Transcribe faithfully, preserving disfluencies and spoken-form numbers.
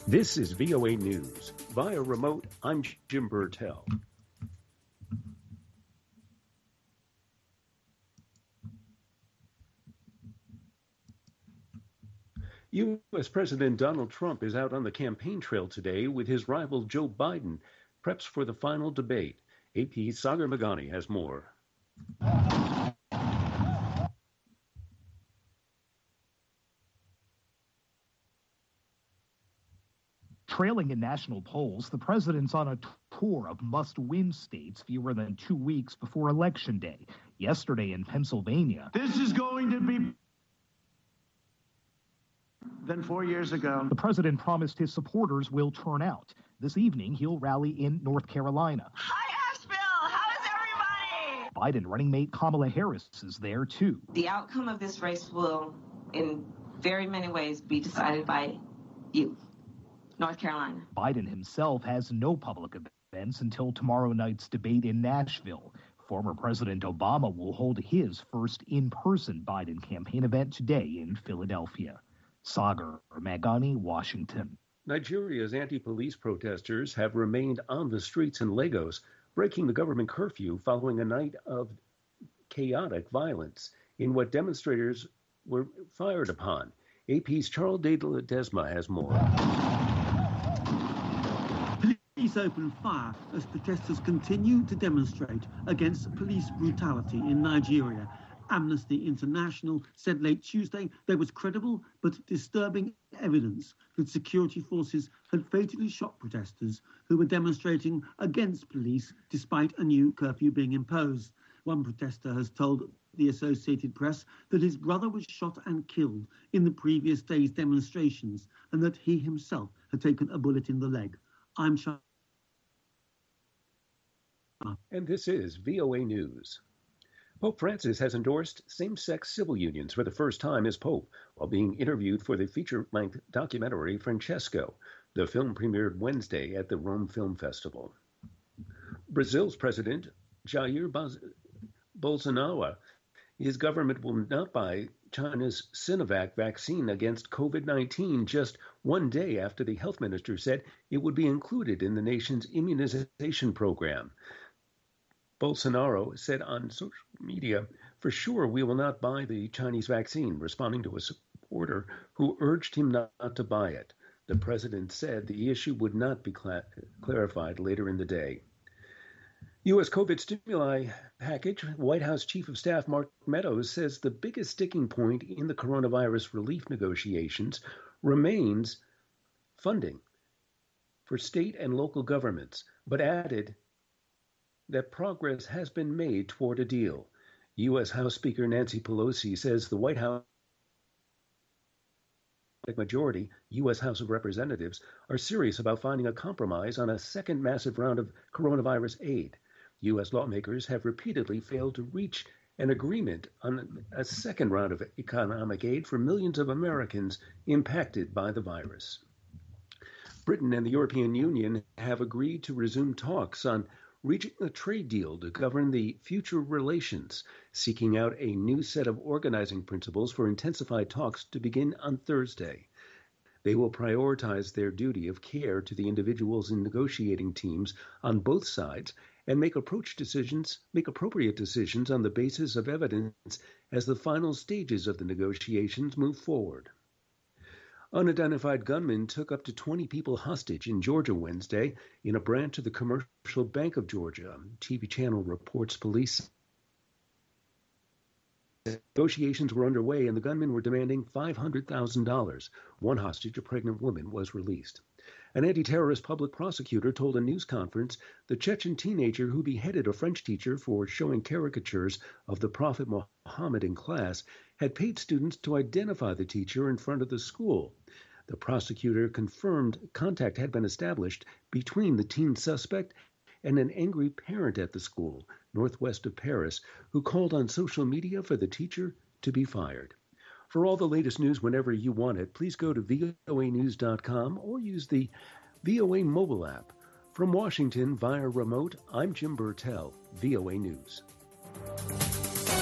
This is V O A News. Via remote, I'm Jim Burtell. U S. President Donald Trump is out on the campaign trail today with his rival Joe Biden, preps for the final debate. A P's Sagar Meghani has more. Trailing in national polls, the president's on a tour of must-win states fewer than two weeks before Election Day. Yesterday in Pennsylvania, this is going to be than four years ago. The president promised his supporters will turn out. This evening, he'll rally in North Carolina. Hi, Asheville. How is everybody? Biden running mate Kamala Harris is there, too. The outcome of this race will, in very many ways, be decided by you. North Carolina. Biden himself has no public events until tomorrow night's debate in Nashville. Former President Obama will hold his first in-person Biden campaign event today in Philadelphia. Sagar Meghani, Washington. Nigeria's anti-police protesters have remained on the streets in Lagos, breaking the government curfew following a night of chaotic violence in what demonstrators were fired upon. A P's Charles de Ledesma has more. Police opened fire as protesters continue to demonstrate against police brutality in Nigeria. Amnesty International said late Tuesday there was credible but disturbing evidence that security forces had fatally shot protesters who were demonstrating against police despite a new curfew being imposed. One protester has told the Associated Press that his brother was shot and killed in the previous day's demonstrations and that he himself had taken a bullet in the leg. I'm Charles. And this is V O A News. Pope Francis has endorsed same-sex civil unions for the first time as Pope while being interviewed for the feature-length documentary Francesco. The film premiered Wednesday at the Rome Film Festival. Brazil's President Jair Bolsonaro, his government will not buy China's Sinovac vaccine against COVID nineteen just one day after the health minister said it would be included in the nation's immunization program. Bolsonaro said on social media, "For sure, we will not buy the Chinese vaccine," responding to a supporter who urged him not to buy it. The president said the issue would not be cla- clarified later in the day. U S COVID stimuli package. White House Chief of Staff Mark Meadows says the biggest sticking point in the coronavirus relief negotiations remains funding for state and local governments, but added that progress has been made toward a deal. U S House Speaker Nancy Pelosi says the White House majority, U S House of Representatives, are serious about finding a compromise on a second massive round of coronavirus aid. U S lawmakers have repeatedly failed to reach an agreement on a second round of economic aid for millions of Americans impacted by the virus. Britain and the European Union have agreed to resume talks on reaching a trade deal to govern the future relations, seeking out a new set of organizing principles for intensified talks to begin on Thursday. They will prioritize their duty of care to the individuals in negotiating teams on both sides and make approach decisions, make appropriate decisions on the basis of evidence as the final stages of the negotiations move forward. Unidentified gunmen took up to twenty people hostage in Georgia Wednesday in a branch of the Commercial Bank of Georgia. T V channel reports police negotiations were underway and the gunmen were demanding five hundred thousand dollars. One hostage, a pregnant woman, was released. An anti-terrorist public prosecutor told a news conference the Chechen teenager who beheaded a French teacher for showing caricatures of the Prophet Muhammad in class had paid students to identify the teacher in front of the school. The prosecutor confirmed contact had been established between the teen suspect and an angry parent at the school, northwest of Paris, who called on social media for the teacher to be fired. For all the latest news whenever you want it, please go to V O A news dot com or use the V O A mobile app. From Washington via remote, I'm Jim Burtell, V O A News.